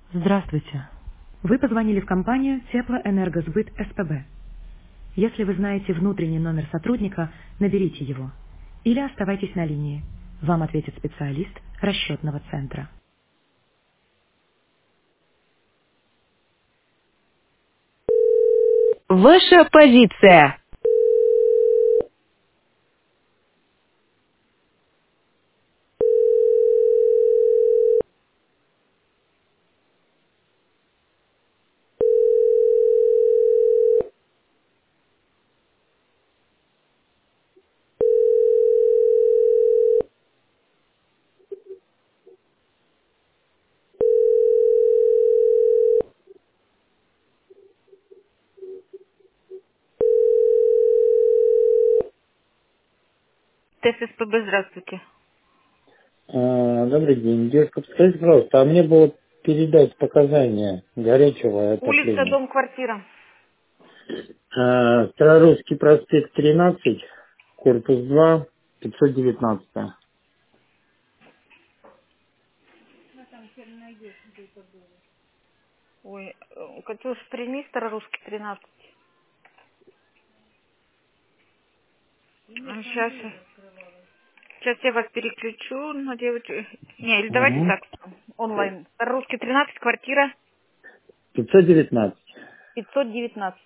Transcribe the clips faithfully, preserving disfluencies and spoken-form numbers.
Здравствуйте. Вы позвонили в компанию Теплоэнергосбыт СПБ. Если вы знаете внутренний номер сотрудника, наберите его. Или оставайтесь на линии. Вам ответит специалист расчетного центра. Ваша позиция. ТССПБ, здравствуйте. А, Добрый день. Девушка, подскажите, пожалуйста, а мне было передать показания горячего Улица, отопления. дом, квартира. А, Старорусский проспект тринадцать, корпус два, пятьсот девятнадцать. Ой, э, Катюш, прими старорусский тринадцать. Сейчас, сейчас я вас переключу на девочку. Не, или давайте Угу. так, онлайн. Старорусский тринадцать, квартира пятьсот девятнадцать. пятьсот девятнадцать.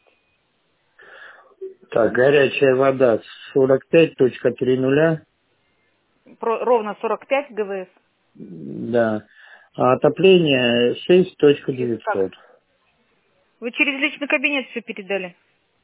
Так, горячая вода сорок пять точка три нуля. Про- ровно сорок пять ГВС. Да. А отопление шесть точка Через как? девятьсот. Вы через личный кабинет все передали.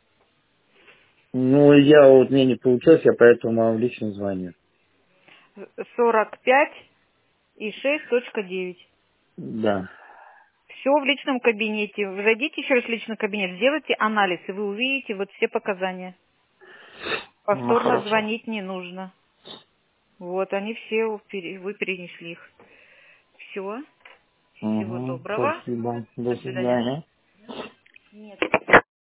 Ну, я вот мне не получилось, я поэтому вам лично звоню. сорок пять и шесть точка девять. Да. Все в личном кабинете. Вы зайдите еще раз в личный кабинет, сделайте анализ, и вы увидите вот все показания. Ну, Повторно хорошо. звонить не нужно. Вот, они все, пере- вы перенесли их. Все. Всего Угу, доброго. спасибо. До До свидания. свидания. Нет.